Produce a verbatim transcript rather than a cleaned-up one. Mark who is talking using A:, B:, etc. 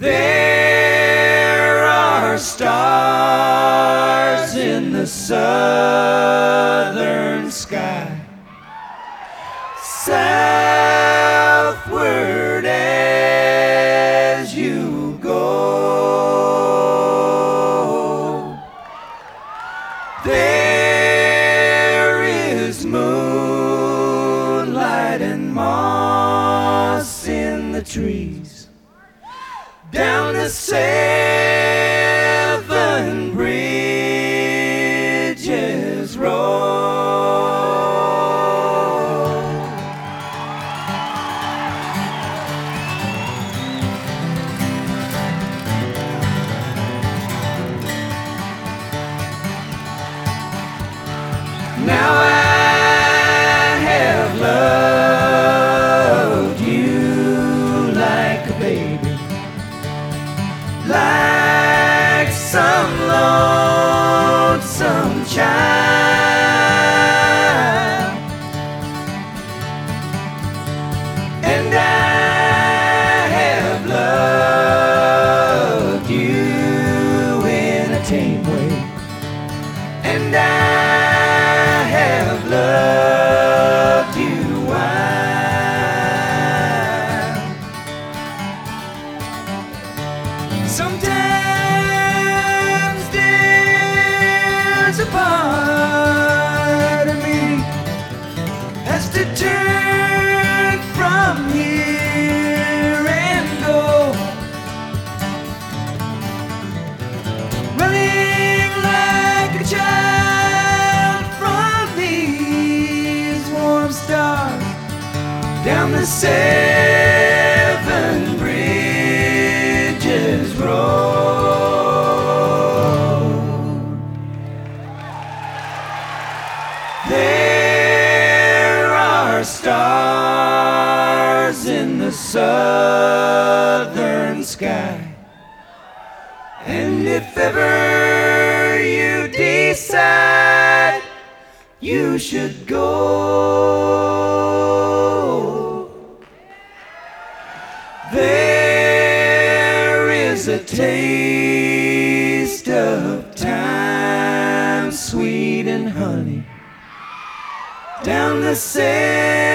A: There are stars in the southern sky, southward as you go. There is moonlight and moss in the trees, down the seven bridges road. Now I have loved you like a baby, like some lonesome child, and I have loved you in a tame way, and I have loved you wild. Sometimes there's a part of me has to turn from here and go, running like a child from these warm stars down the seven bridges road. There are stars in the southern sky, and if ever you decide you should go, there is a taste of time, sweet and honey, down the sand